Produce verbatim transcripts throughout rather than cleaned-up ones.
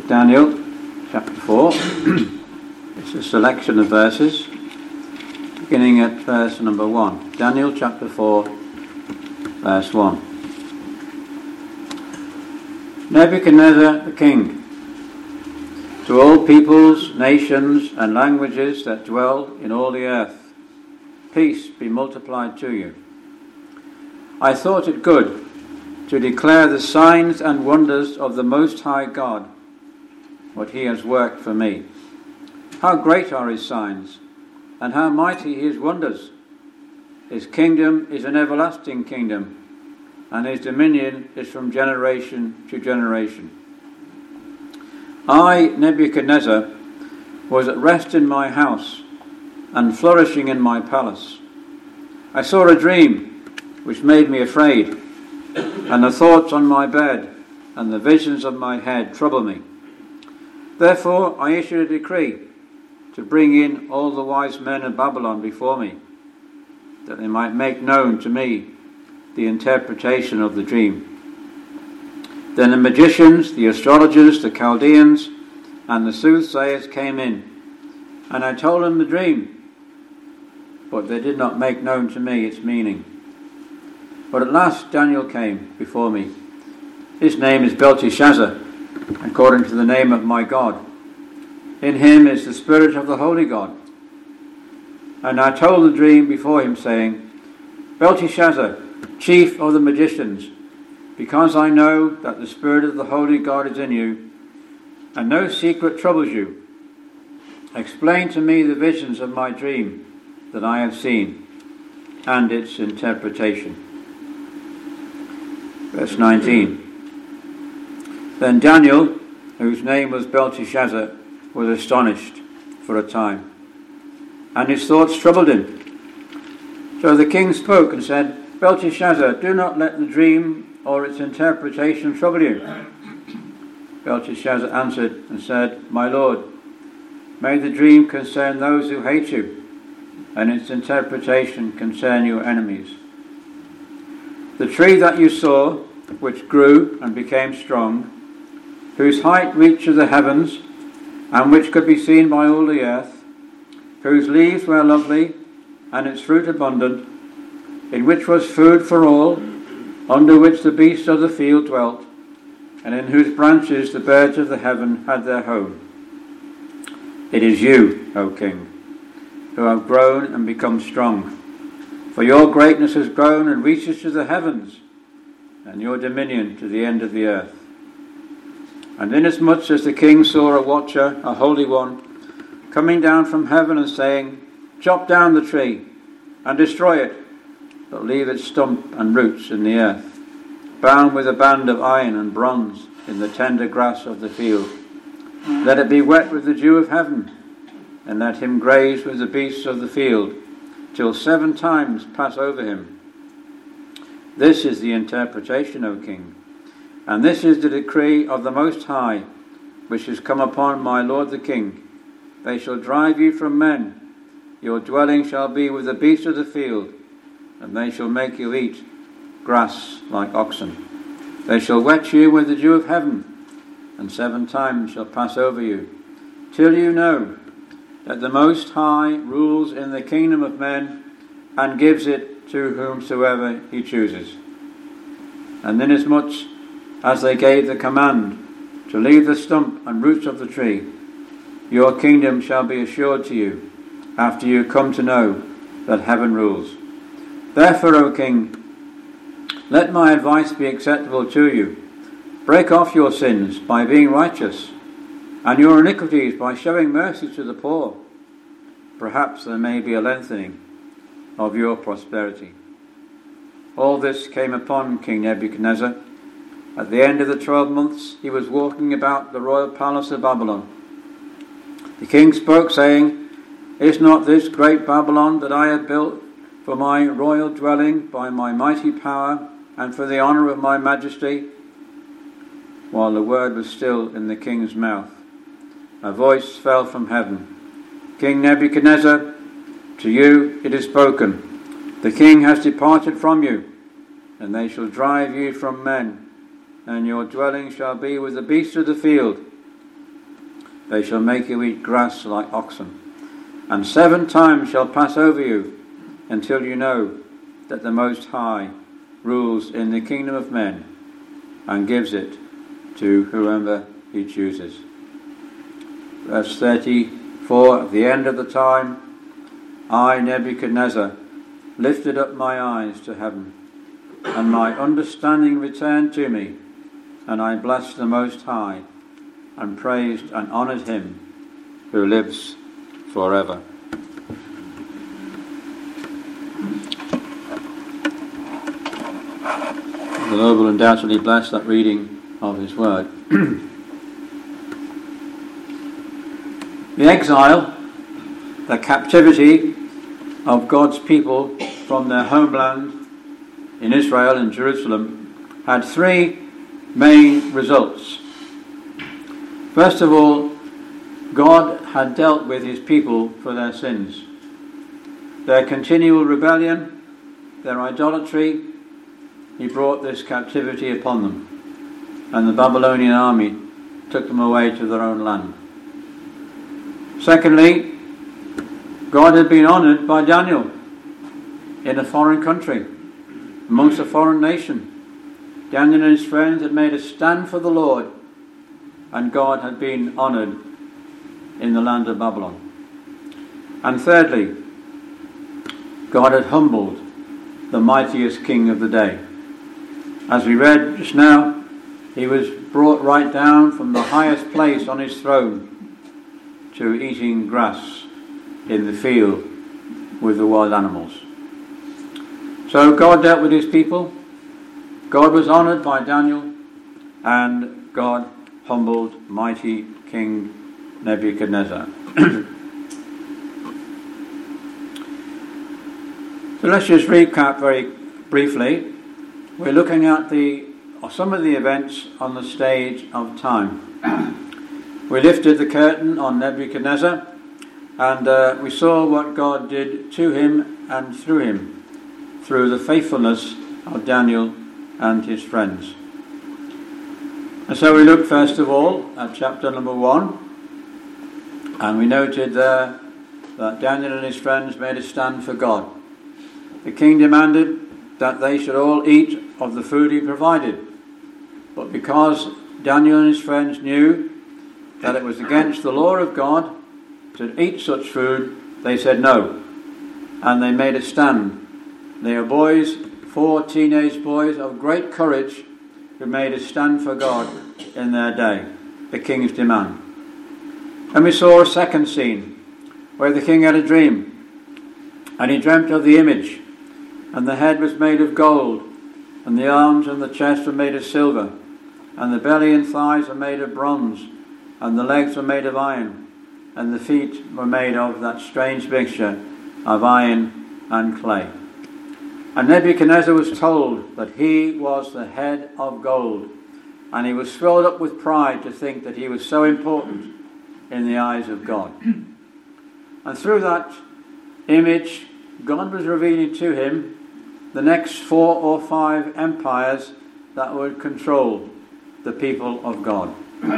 Daniel chapter four. It's a selection of verses, beginning at verse number one. Daniel chapter four, verse one. Nebuchadnezzar the king, to all peoples, nations, and languages that dwell in all the earth, peace be multiplied to you. I thought it good to declare the signs and wonders of the Most High God, what he has worked for me. How great are his signs, and how mighty his wonders! His kingdom is an everlasting kingdom, and his dominion is from generation to generation. I, Nebuchadnezzar, was at rest in my house, and flourishing in my palace. I saw a dream which made me afraid, and the thoughts on my bed and the visions of my head trouble me. Therefore I issued a decree to bring in all the wise men of Babylon before me, that they might make known to me the interpretation of the dream. Then the magicians, the astrologers, the Chaldeans, and the soothsayers came in, and I told them the dream, but they did not make known to me its meaning. But at last Daniel came before me. His name is Belteshazzar, according to the name of my God. In him is the Spirit of the Holy God. And I told the dream before him, saying, Belteshazzar, chief of the magicians, because I know that the Spirit of the Holy God is in you, and no secret troubles you, explain to me the visions of my dream that I have seen, and its interpretation. Verse nineteen. Then Daniel, whose name was Belteshazzar, was astonished for a time, and his thoughts troubled him. So the king spoke and said, Belteshazzar, do not let the dream or its interpretation trouble you. Belteshazzar answered and said, My lord, may the dream concern those who hate you, and its interpretation concern your enemies. The tree that you saw, which grew and became strong, whose height reached the heavens, and which could be seen by all the earth, whose leaves were lovely, and its fruit abundant, in which was food for all, under which the beasts of the field dwelt, and in whose branches the birds of the heaven had their home. It is you, O king, who have grown and become strong, for your greatness has grown and reaches to the heavens, and your dominion to the end of the earth. And inasmuch as the king saw a watcher, a holy one, coming down from heaven and saying, Chop down the tree and destroy it, but leave its stump and roots in the earth, bound with a band of iron and bronze in the tender grass of the field. Let it be wet with the dew of heaven, and let him graze with the beasts of the field, till seven times pass over him. This is the interpretation, O king, and this is the decree of the Most High, which has come upon my lord the king. They shall drive you from men, your dwelling shall be with the beasts of the field, and they shall make you eat grass like oxen. They shall wet you with the dew of heaven, and seven times shall pass over you, till you know that the Most High rules in the kingdom of men, and gives it to whomsoever he chooses. And inasmuch as they gave the command to leave the stump and roots of the tree, your kingdom shall be assured to you, after you come to know that heaven rules. Therefore, O king, let my advice be acceptable to you. Break off your sins by being righteous, and your iniquities by showing mercy to the poor. Perhaps there may be a lengthening of your prosperity. All this came upon King Nebuchadnezzar. At the end of the twelve months he was walking about the royal palace of Babylon. The king spoke, saying, Is not this great Babylon that I have built for my royal dwelling by my mighty power and for the honour of my majesty? While the word was still in the king's mouth, a voice fell from heaven. King Nebuchadnezzar, to you it is spoken. The king has departed from you, and they shall drive you from men, and your dwelling shall be with the beasts of the field, They shall make you eat grass like oxen. And seven times shall pass over you, until you know that the Most High rules in the kingdom of men and gives it to whoever he chooses. Verse thirty-four, at the end of the time, I, Nebuchadnezzar, lifted up my eyes to heaven, and my understanding returned to me, and I blessed the Most High, and praised and honoured him who lives forever. The Lord will undoubtedly bless that reading of his word. The exile, the captivity of God's people from their homeland in Israel and Jerusalem, had three main results. First of all, God had dealt with his people for their sins. Their continual rebellion, their idolatry, he brought this captivity upon them, and the Babylonian army took them away to their own land. Secondly, God had been honoured by Daniel in a foreign country, amongst a foreign nation. Daniel and his friends had made a stand for the Lord, and God had been honoured in the land of Babylon. And thirdly, God had humbled the mightiest king of the day. As we read just now, he was brought right down from the highest place on his throne to eating grass in the field with the wild animals. So God dealt with his people, God was honoured by Daniel, and God humbled mighty King Nebuchadnezzar. So let's just recap very briefly. We're looking at the or some of the events on the stage of time. We lifted the curtain on Nebuchadnezzar, and uh, we saw what God did to him and through him, through the faithfulness of Daniel and his friends. And so we looked first of all at chapter number one, and we noted there that Daniel and his friends made a stand for God. The king demanded that they should all eat of the food he provided, but because Daniel and his friends knew that it was against the law of God to eat such food, they said no, and they made a stand. They are boys, four teenage boys of great courage, who made a stand for God in their day, the king's demand. And we saw a second scene where the king had a dream, and he dreamt of the image, and the head was made of gold, and the arms and the chest were made of silver, and the belly and thighs were made of bronze, and the legs were made of iron, and the feet were made of that strange mixture of iron and clay. And Nebuchadnezzar was told that he was the head of gold, and he was swelled up with pride to think that he was so important in the eyes of God. And through that image, God was revealing to him the next four or five empires that would control the people of God.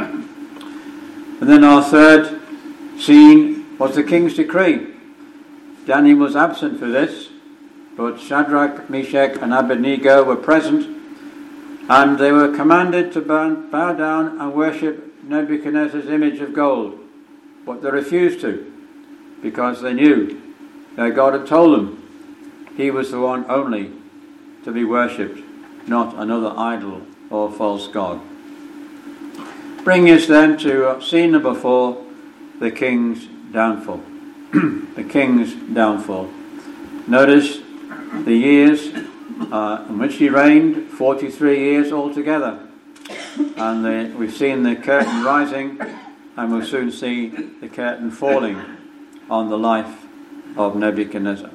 And then our third scene was the king's decree. Daniel was absent for this, but Shadrach, Meshach and Abednego were present, and they were commanded to bow down and worship Nebuchadnezzar's image of gold. But they refused to, because they knew that God had told them he was the one only to be worshipped, not another idol or false god. Bringing us then to scene number four, the king's downfall. The king's downfall. Notice the years uh, in which he reigned, forty-three years altogether. And the, we've seen the curtain rising, and we'll soon see the curtain falling on the life of Nebuchadnezzar.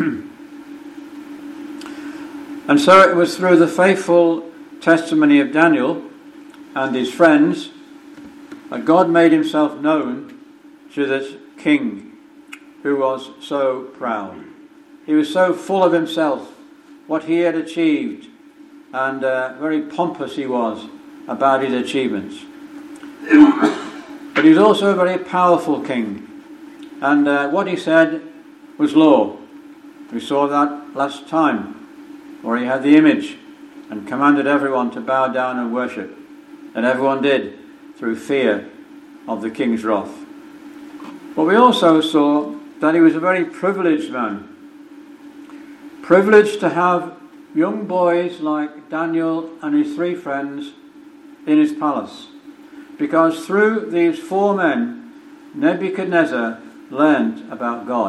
And so it was through the faithful testimony of Daniel and his friends that God made himself known to this king who was so proud. He was so full of himself, what he had achieved, and uh, very pompous he was about his achievements. But he was also a very powerful king. And uh, what he said was law. We saw that last time, where he had the image and commanded everyone to bow down and worship. And everyone did, through fear of the king's wrath. But we also saw that he was a very privileged man. Privileged to have young boys like Daniel and his three friends in his palace. Because through these four men, Nebuchadnezzar learned about God.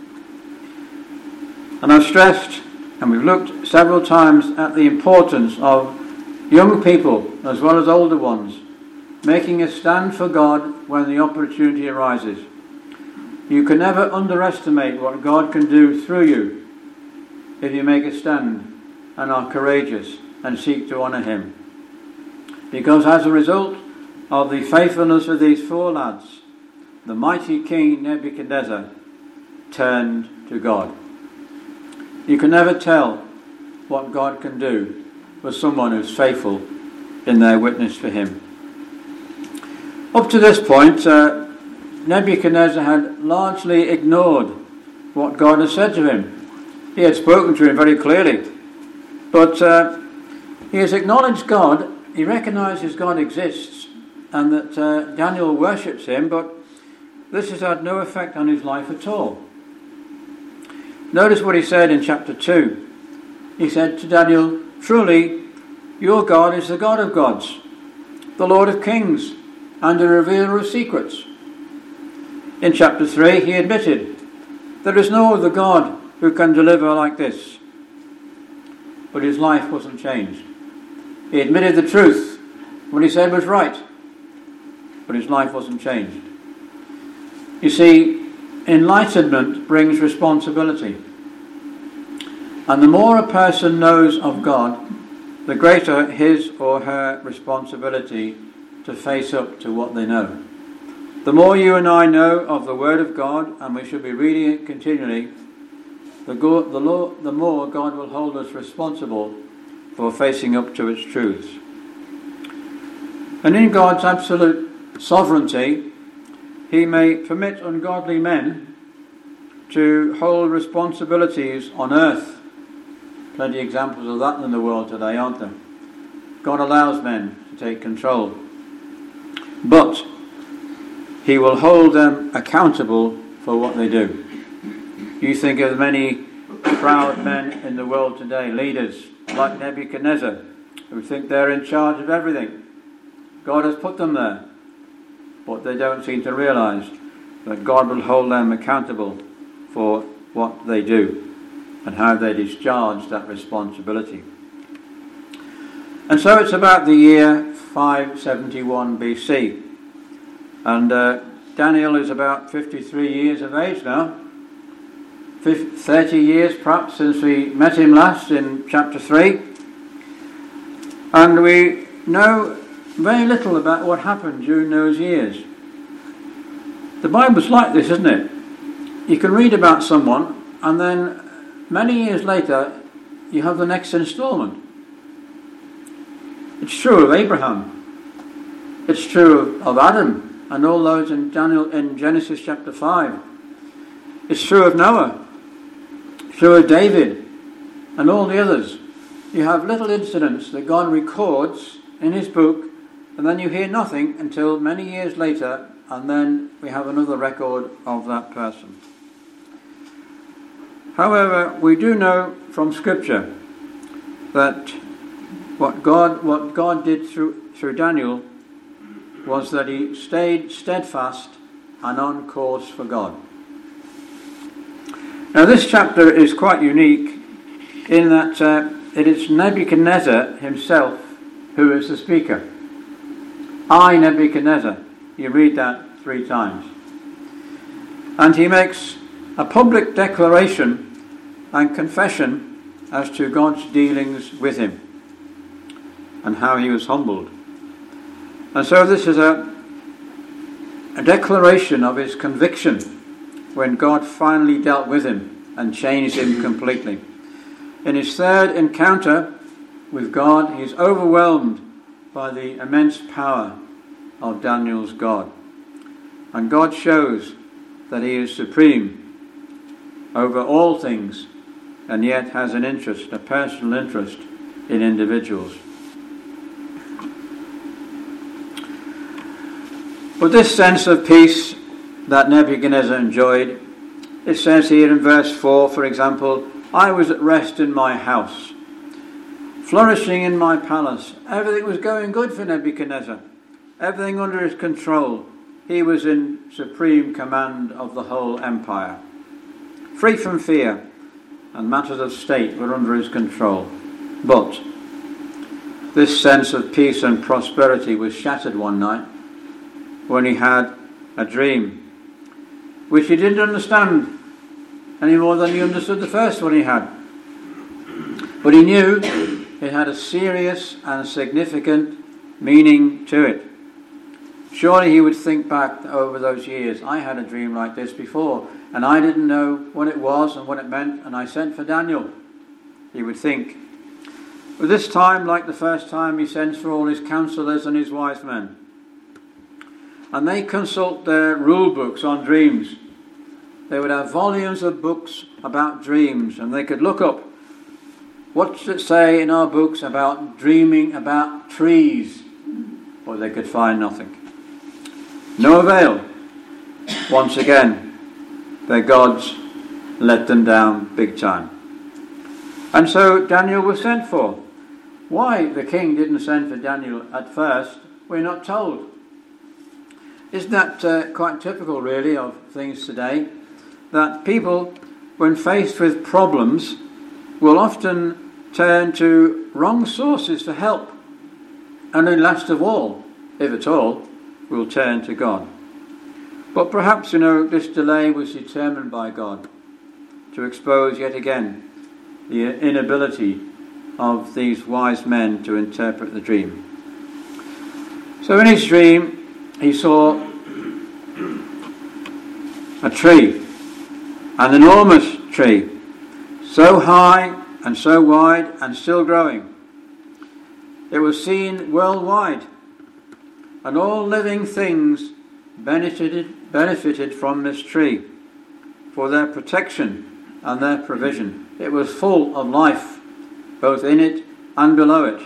And I've stressed, and we've looked several times at the importance of young people, as well as older ones, making a stand for God when the opportunity arises. You can never underestimate what God can do through you if you make a stand and are courageous and seek to honour him. Because as a result of the faithfulness of these four lads, the mighty king Nebuchadnezzar turned to God. You can never tell what God can do with someone who's faithful in their witness for him. Up to this point, uh, Nebuchadnezzar had largely ignored what God had said to him. He had spoken to him very clearly, but uh, he has acknowledged God. He recognises God exists and that uh, Daniel worships him, but this has had no effect on his life at all. Notice what he said in chapter two. He said to Daniel, "Truly, your God is the God of gods, the Lord of kings, and a revealer of secrets." In chapter three, he admitted, "There is no other God who can deliver like this." But his life wasn't changed. He admitted the truth. What he said was right. But his life wasn't changed. You see, enlightenment brings responsibility. And the more a person knows of God, the greater his or her responsibility to face up to what they know. The more you and I know of the Word of God, and we should be reading it continually, the, go- the, law, the more God will hold us responsible for facing up to its truths. And in God's absolute sovereignty, he may permit ungodly men to hold responsibilities on earth. Plenty of examples of that in the world today, aren't there? God allows men to take control. But he will hold them accountable for what they do. You think of many proud men in the world today, leaders like Nebuchadnezzar, who think they're in charge of everything. God has put them there, but they don't seem to realise that God will hold them accountable for what they do and how they discharge that responsibility. And so it's about the year five seventy-one B C, and uh, Daniel is about fifty-three years of age now, thirty years perhaps since we met him last in chapter three, and we know very little about what happened during those years. The Bible's like this, isn't it? You can read about someone, and then many years later you have the next instalment. It's true of Abraham. It's true of, of Adam and all those in Daniel in Genesis chapter five. It's true of Noah. It's true of David and all the others. You have little incidents that God records in his book, and then you hear nothing until many years later, and then we have another record of that person. However, we do know from Scripture that what God what God did through through Daniel was that he stayed steadfast and on course for God. Now this chapter is quite unique in that uh, it is Nebuchadnezzar himself who is the speaker. I, Nebuchadnezzar. You read that three times. And he makes a public declaration and confession as to God's dealings with him and how he was humbled. And so this is a, a declaration of his conviction when God finally dealt with him and changed him completely. In his third encounter with God, he is overwhelmed by the immense power of Daniel's God. And God shows that he is supreme over all things, and yet has an interest, a personal interest in individuals. But this sense of peace that Nebuchadnezzar enjoyed, it says here in verse four, for example, I was at rest in my house, flourishing in my palace. Everything was going good for Nebuchadnezzar. Everything under his control. He was in supreme command of the whole empire. Free from fear, and matters of state were under his control. But this sense of peace and prosperity was shattered one night when he had a dream, which he didn't understand any more than he understood the first one he had. But he knew it had a serious and significant meaning to it. Surely he would think back over those years. I had a dream like this before, and I didn't know what it was and what it meant, and I sent for Daniel. He would think. But this time, like the first time, he sends for all his counselors and his wise men. And they consult their rule books on dreams. They would have volumes of books about dreams, and they could look up, what does it say in our books about dreaming about trees? Or they could find nothing. No avail. Once again, their gods let them down big time. And so Daniel was sent for. Why the king didn't send for Daniel at first, we're not told. Isn't that uh, quite typical, really, of things today? That people, when faced with problems, will often turn to wrong sources for help. And then last of all, if at all, will turn to God. But perhaps, you know, this delay was determined by God to expose yet again the inability of these wise men to interpret the dream. So in his dream, he saw a tree, an enormous tree, so high and so wide and still growing. It was seen worldwide, and all living things benefited, benefited from this tree for their protection and their provision. It was full of life, both in it and below it.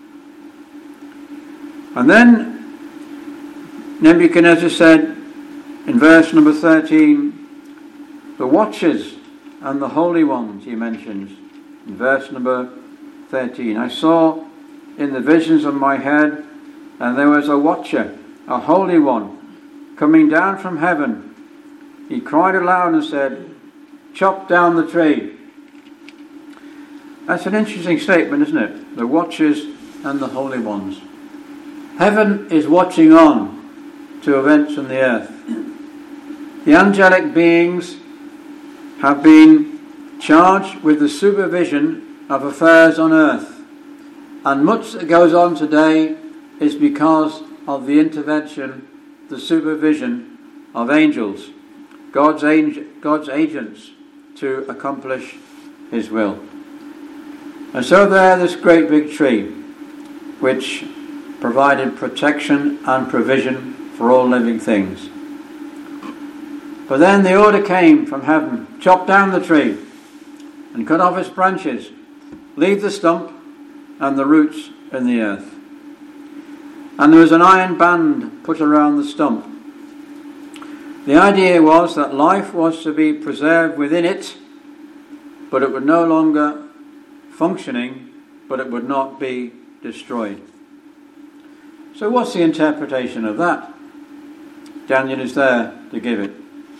And then Nebuchadnezzar said in verse number thirteen, the watchers and the holy ones, he mentions in verse number thirteen. I saw in the visions of my head, and there was a watcher, a holy one, coming down from heaven. He cried aloud and said, chop down the tree. That's an interesting statement, isn't it? The watchers and the holy ones. Heaven is watching on to events on the earth. The angelic beings have been charged with the supervision of affairs on earth. And much that goes on today is because of the intervention, the supervision of angels, God's, ang- God's agents to accomplish his will. And so there, this great big tree, which provided protection and provision for all living things. But then the order came from heaven, chop down the tree and cut off its branches, leave the stump and the roots in the earth. And there was an iron band put around the stump. The idea was that life was to be preserved within it, but it would no longer functioning, but it would not be destroyed. So what's the interpretation of that? Daniel is there to give it.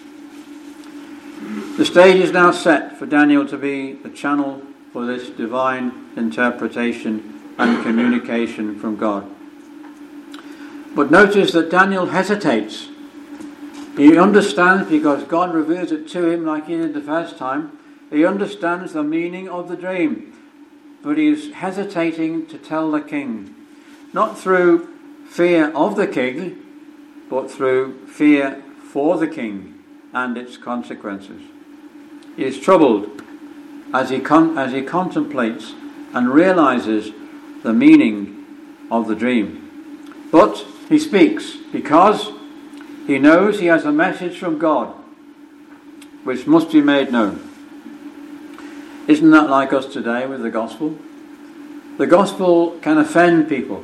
The stage is now set for Daniel to be the channel for this divine interpretation and communication from God. But notice that Daniel hesitates. He understands, because God reveals it to him like he did the first time. He understands the meaning of the dream, but he is hesitating to tell the king. Not through fear of the king, but through fear for the king and its consequences. He is troubled as he con- as he contemplates and realizes the meaning of the dream. But he speaks, because He knows he has a message from God which must be made known. Isn't that like us today with the gospel? The gospel can offend people,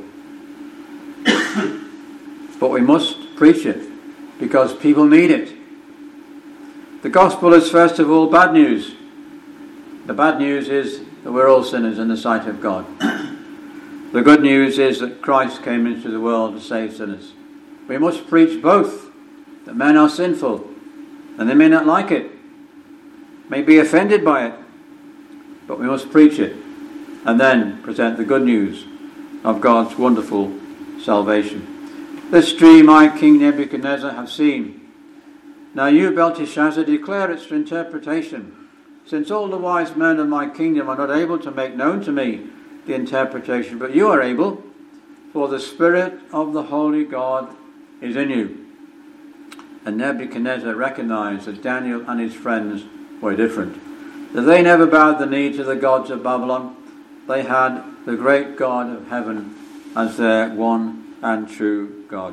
but we must preach it because people need it. The gospel is first of all bad news. The bad news is that we're all sinners in the sight of God. The good news is that Christ came into the world to save sinners. We must preach both, that men are sinful, and they may not like it, may be offended by it, but we must preach it, and then present the good news of God's wonderful salvation. This dream I, King Nebuchadnezzar, have seen. Now you, Belteshazzar, declare its interpretation, since all the wise men of my kingdom are not able to make known to me the interpretation, but you are able, for the Spirit of the Holy God is in you. And Nebuchadnezzar recognized that Daniel and his friends were different, that they never bowed the knee to the gods of Babylon. They had the great God of heaven as their one and true God.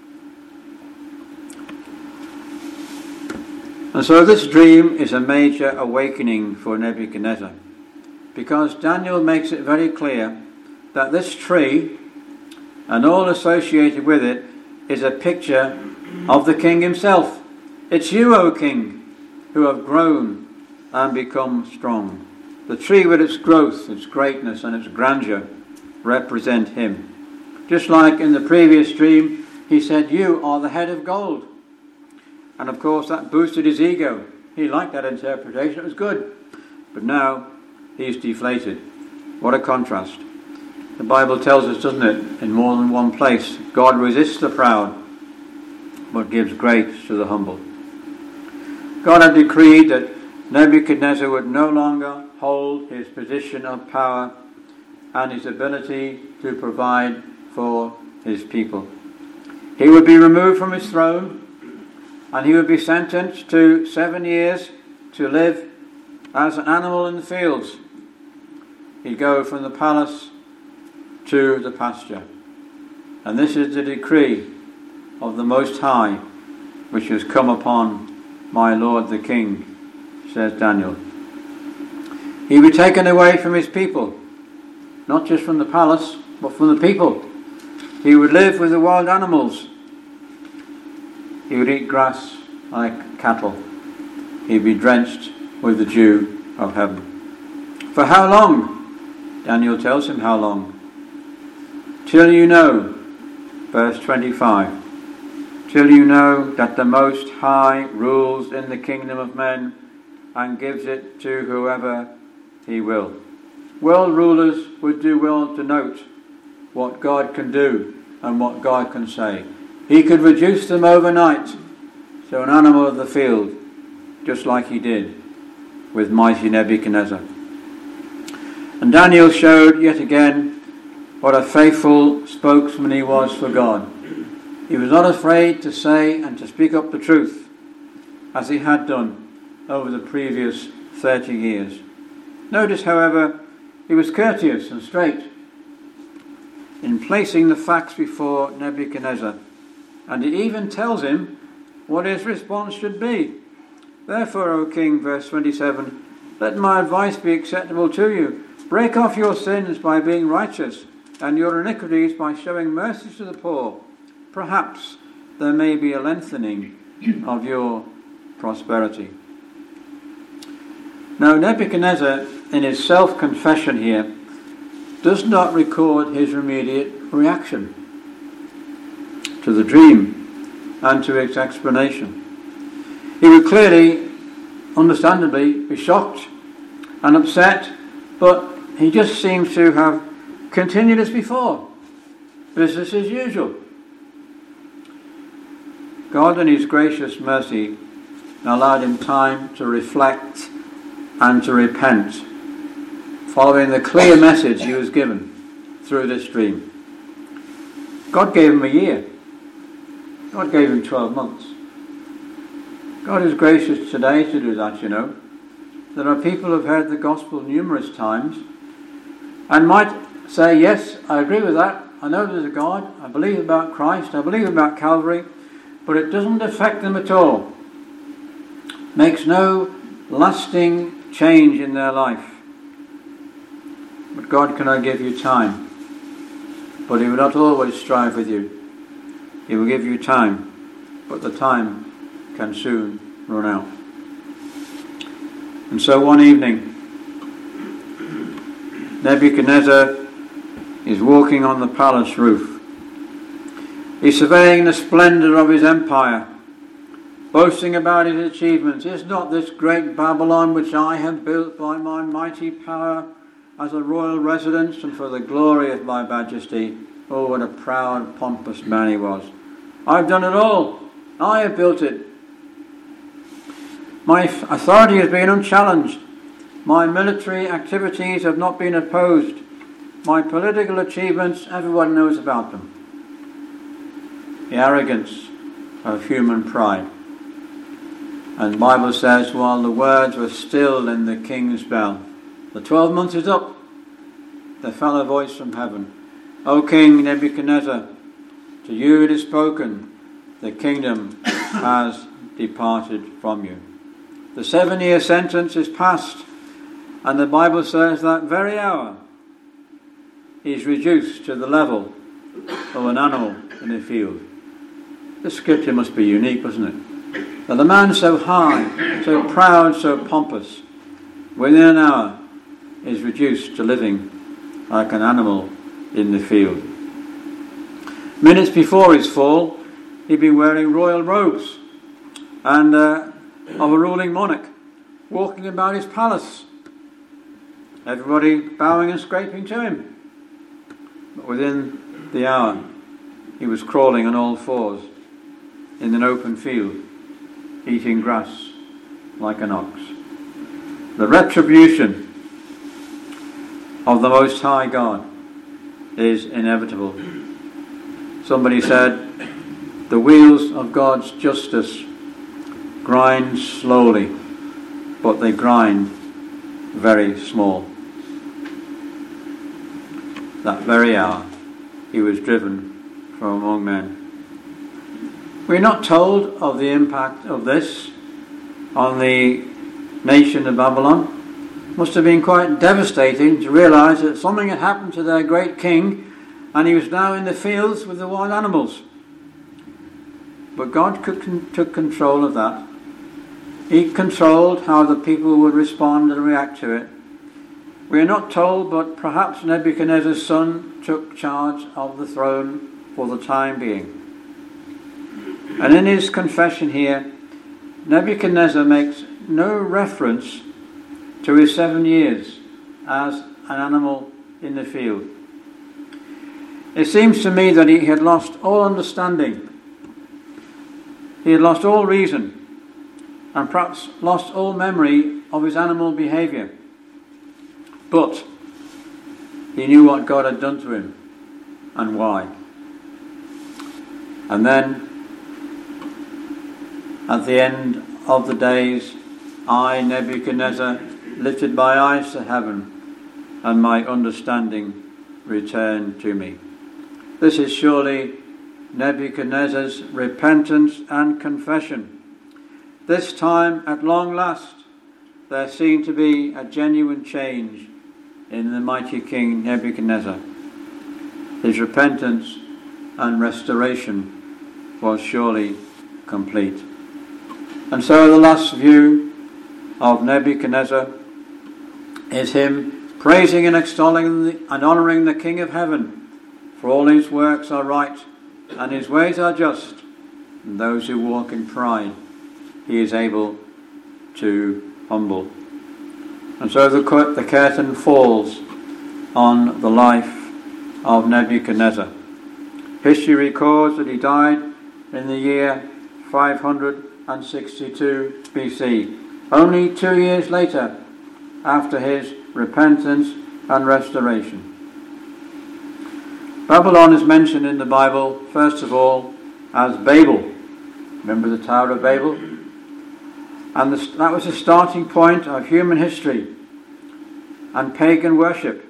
And so this dream is a major awakening for Nebuchadnezzar, because Daniel makes it very clear that this tree and all associated with it is a picture of the king himself. It's you, O king, who have grown and become strong. The tree with its growth, its greatness and its grandeur represent him. Just like in the previous dream, he said, you are the head of gold. And of course that boosted his ego. He liked that interpretation, it was good. But now he's deflated. What a contrast. The Bible tells us, doesn't it, in more than one place, God resists the proud, but gives grace to the humble. God had decreed that Nebuchadnezzar would no longer hold his position of power and his ability to provide for his people. He would be removed from his throne, and he would be sentenced to seven years to live as an animal in the fields. He'd go from the palace to the pasture. And this is the decree of the Most High, which has come upon my Lord the King, says Daniel. He would be taken away from his people, not just from the palace, but from the people. He would live with the wild animals. He would eat grass like cattle. He'd be drenched with the dew of heaven. For how long? Daniel tells him how long. Till you know, verse twenty-five, till you know that the Most High rules in the kingdom of men and gives it to whoever he will. World rulers would do well to note what God can do and what God can say. He could reduce them overnight to an animal of the field, just like he did with mighty Nebuchadnezzar. And Daniel showed yet again what a faithful spokesman he was for God. He was not afraid to say and to speak up the truth, as he had done over the previous thirty years. Notice, however, he was courteous and straight in placing the facts before Nebuchadnezzar, and he even tells him what his response should be. Therefore, O king, verse twenty-seven, let my advice be acceptable to you. Break off your sins by being righteous, and your iniquities by showing mercy to the poor. Perhaps there may be a lengthening of your prosperity. Now, Nebuchadnezzar, in his self-confession here, does not record his immediate reaction to the dream and to its explanation. He would clearly, understandably, be shocked and upset, but he just seems to have continued as before. Business as usual. God, in his gracious mercy, allowed him time to reflect and to repent, following the clear message he was given through this dream. God gave him a year. God gave him twelve months. God is gracious today to do that, you know. There are people who have heard the gospel numerous times and might say, yes, I agree with that. I know there's a God. I believe about Christ. I believe about Calvary. but it doesn't affect them at all. Makes no lasting change in their life. But God cannot give you time. But He will not always strive with you. He will give you time, but the time can soon run out. And so one evening, Nebuchadnezzar is walking on the palace roof. He's surveying the splendour of his empire, boasting about his achievements. Is not this great Babylon which I have built by my mighty power as a royal residence and for the glory of my majesty? Oh, what a proud, pompous man he was. I've done it all. I have built it. My authority has been unchallenged. My military activities have not been opposed. My political achievements, everyone knows about them. The arrogance of human pride. And the Bible says, while the words were still in the king's bell, the twelve months is up, there fell a voice from heaven. O King Nebuchadnezzar, to you it is spoken, the kingdom has departed from you. The seven-year sentence is past, and the Bible says that very hour he is reduced to the level of an animal in a field. This scripture must be unique, doesn't it? That a man so high, so proud, so pompous, within an hour is reduced to living like an animal in the field. Minutes before his fall, he'd been wearing royal robes and uh, of a ruling monarch, walking about his palace. Everybody bowing and scraping to him. But within the hour, he was crawling on all fours in an open field, eating grass like an ox. The retribution of the Most High God is inevitable. Somebody said, the wheels of God's justice grind slowly, but they grind very small. That very hour he was driven from among men. We're not told of the impact of this on the nation of Babylon. It must have been quite devastating to realise that something had happened to their great king and he was now in the fields with the wild animals. But God took control of that. He controlled how the people would respond and react to it. We are not told, but perhaps Nebuchadnezzar's son took charge of the throne for the time being. And in his confession here, Nebuchadnezzar makes no reference to his seven years as an animal in the field. It seems to me that he had lost all understanding. He had lost all reason and perhaps lost all memory of his animal behaviour. But he knew what God had done to him and why. And then, at the end of the days, I, Nebuchadnezzar, lifted my eyes to heaven, and my understanding returned to me. This is surely Nebuchadnezzar's repentance and confession. This time, at long last, there seemed to be a genuine change in the mighty King Nebuchadnezzar. His repentance and restoration was surely complete. And so the last view of Nebuchadnezzar is him praising and extolling the, and honouring the King of Heaven, for all his works are right and his ways are just, and those who walk in pride he is able to humble. And so the, the curtain falls on the life of Nebuchadnezzar. History records that he died in the year five hundred sixty-two B C, only two years later after his repentance and restoration. Babylon is mentioned in the Bible, first of all, as Babel. Remember the Tower of Babel? And the, that was the starting point of human history and pagan worship.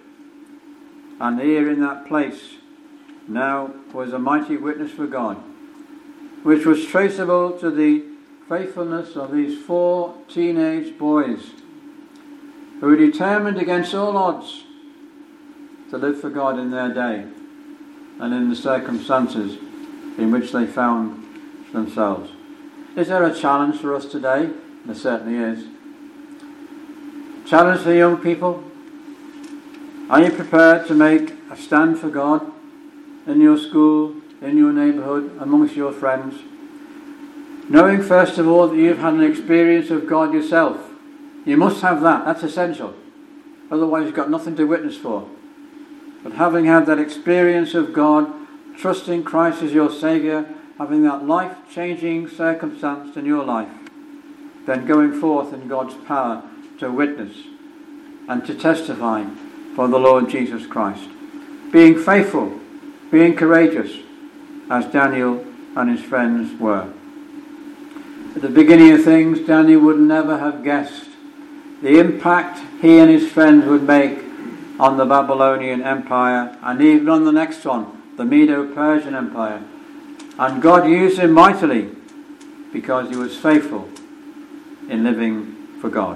And here in that place now was a mighty witness for God. which was traceable to the faithfulness of these four teenage boys who were determined against all odds to live for God in their day and in the circumstances in which they found themselves. Is there a challenge for us today? There certainly is. Challenge for young people. Are you prepared to make a stand for God in your school, in your neighbourhood, amongst your friends? Knowing first of all that you've had an experience of God yourself. You must have that, that's essential. Otherwise you've got nothing to witness for. But having had that experience of God, trusting Christ as your Saviour, having that life-changing circumstance in your life, then going forth in God's power to witness and to testify for the Lord Jesus Christ. Being faithful, being courageous, as Daniel and his friends were. At the beginning of things, Daniel would never have guessed the impact he and his friends would make on the Babylonian Empire and even on the next one, the Medo-Persian Empire. And God used him mightily because he was faithful in living for God.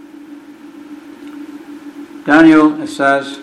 Daniel, it says,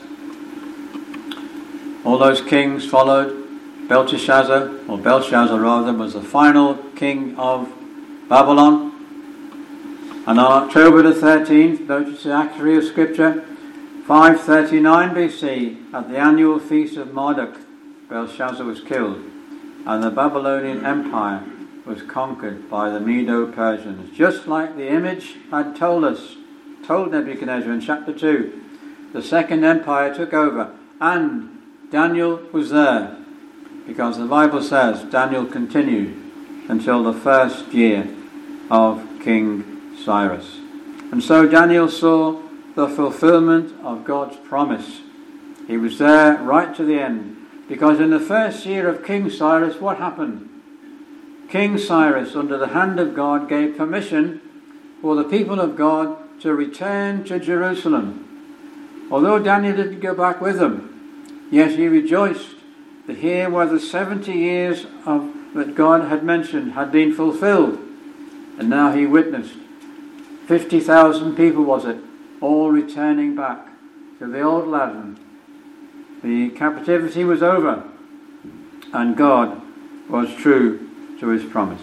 all those kings followed. Belteshazzar, or Belshazzar rather, was the final king of Babylon. And on October the thirteenth, notice the accuracy of Scripture, five thirty-nine B C, at the annual feast of Marduk, Belshazzar was killed, and the Babylonian Empire was conquered by the Medo-Persians. Just like the image had told us, told Nebuchadnezzar in chapter two, the second empire took over, and Daniel was there, because the Bible says Daniel continued until the first year of King Cyrus. And so Daniel saw the fulfillment of God's promise. He was there right to the end, because in the first year of King Cyrus, what happened? King Cyrus, under the hand of God, gave permission for the people of God to return to Jerusalem. Although Daniel didn't go back with them, yet he rejoiced that here were the seventy years of, that God had mentioned had been fulfilled. And now he witnessed fifty thousand people, was it, all returning back to the old land. The captivity was over, and God was true to his promise.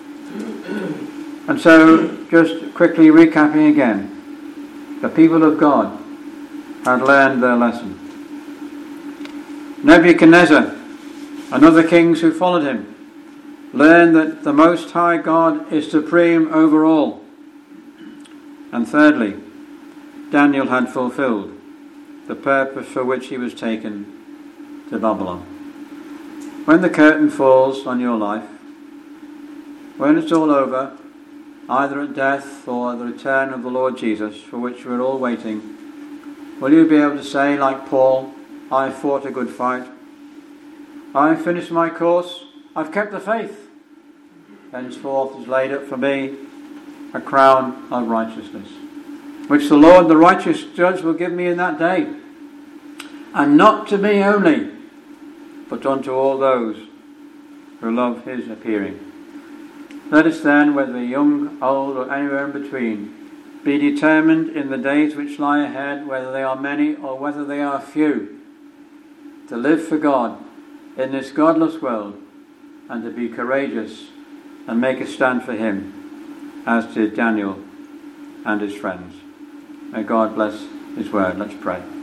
And so, just quickly recapping again, the people of God had learned their lesson. Nebuchadnezzar and other kings who followed him learned that the Most High God is supreme over all. And thirdly, Daniel had fulfilled the purpose for which he was taken to Babylon. When the curtain falls on your life, when it's all over, either at death or the return of the Lord Jesus, for which we're all waiting, will you be able to say, like Paul, I fought a good fight, I finished my course, I've kept the faith. Henceforth is laid up for me a crown of righteousness, which the Lord, the righteous judge, will give me in that day. And not to me only, but unto all those who love his appearing. Let us then, whether young, old, or anywhere in between, be determined in the days which lie ahead, whether they are many or whether they are few, to live for God in this godless world, and to be courageous and make a stand for him, as did Daniel and his friends. May God bless his word. Let's pray.